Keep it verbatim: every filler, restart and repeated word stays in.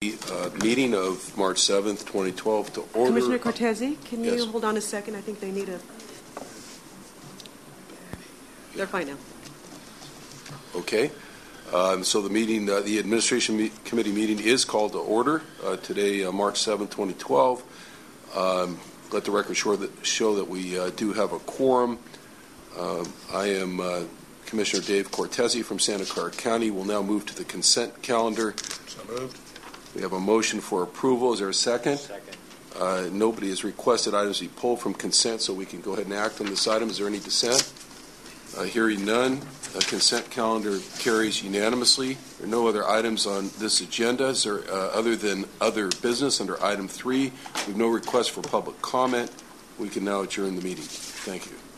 Uh, meeting of March seventh, twenty twelve to order. Commissioner Cortese, can you Yes. hold on a second? I think they need a... They're fine now. Okay. Um, so the meeting, uh, the Administration me- Committee meeting is called to order uh, today, uh, March seventh, twenty twelve. Um, let the record show that, show that we uh, do have a quorum. Uh, I am uh, Commissioner Dave Cortese from Santa Clara County. We'll now move to the consent calendar. So moved. We have a motion for approval. Is there a second? Second. Uh, nobody has requested items be pulled from consent, so we can go ahead and act on this item. Is there any dissent? Uh, hearing none, the consent calendar carries unanimously. There are no other items on this agenda. Is there, uh, other than other business under item three? We have no request for public comment. We can now adjourn the meeting. Thank you.